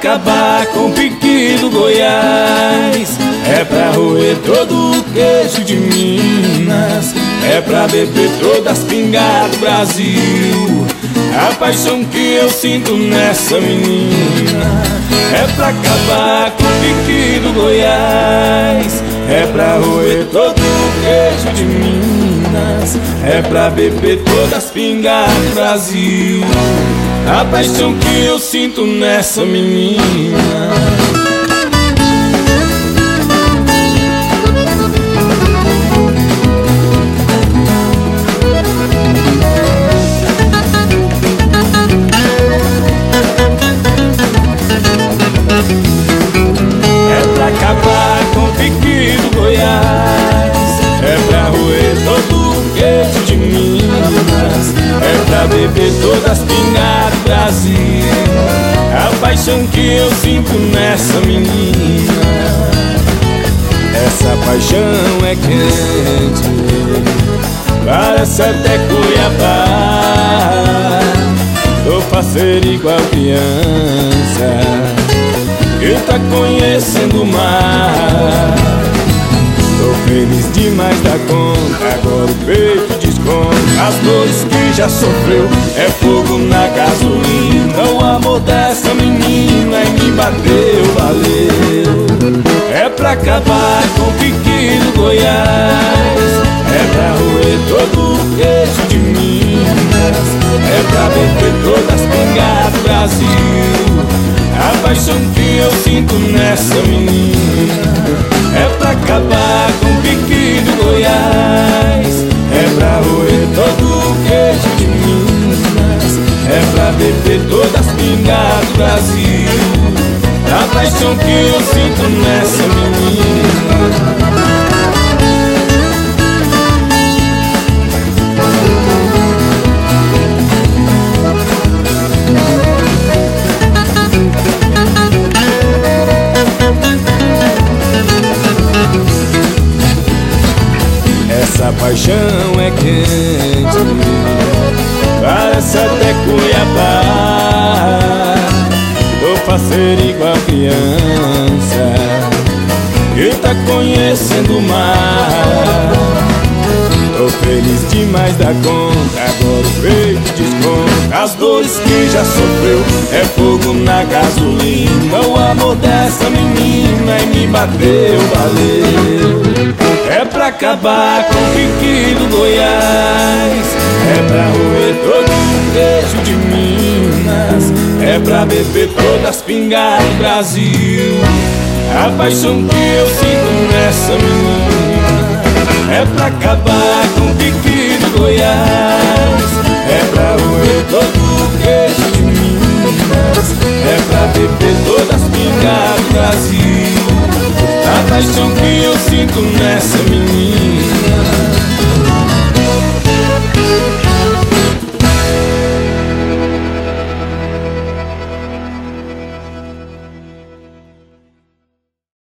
acabar com o pique do Goiás, é pra roer todo o queijo de Minas, é pra beber todas as pingas do Brasil. A paixão que eu sinto nessa menina é pra acabar com o pique do Goiás, é pra roer todo o queijo de Minas, é pra beber todas as pingas do Brasil. A paixão que eu sinto nessa menina. É pra acabar com o pique do Goiás, é pra roer todo o queijo de Minas, é pra beber todas as pingas do Brasil. A paixão que eu sinto nessa menina, essa paixão é quente, parece até Cuiabá. Tô faceiro igual criança que tá conhecendo o mar. Tô feliz demais da conta, agora o peito desconta as dores que já sofreu. É fogo na gasolina, o amor dessa menina e me bateu, valeu. É pra acabar com o pique do Goiás, é pra roer todo o queijo de Minas, é pra beber todas as pingas do Brasil. A paixão que eu sinto nessa menina é pra acabar com o pique do Goiás, é pra roer todo o queijo de Minas, é pra beber todas as pingas do Brasil. A paixão que eu sinto nessa menina. Essa paixão é quente, parece até Cuiabá. Tô faceiro igual criança que tá conhecendo o mar. Tô feliz demais da conta, agora o peito desconta as dores que já sofreu. É fogo na gasolina, o amor dessa menina e me bateu, valeu. É pra acabar com o pique do Goiás, é pra roer todo o queijo de Minas, é pra beber todas as pingas do Brasil. A paixão que eu sinto nessa menina é pra acabar com o pique do Goiás, é pra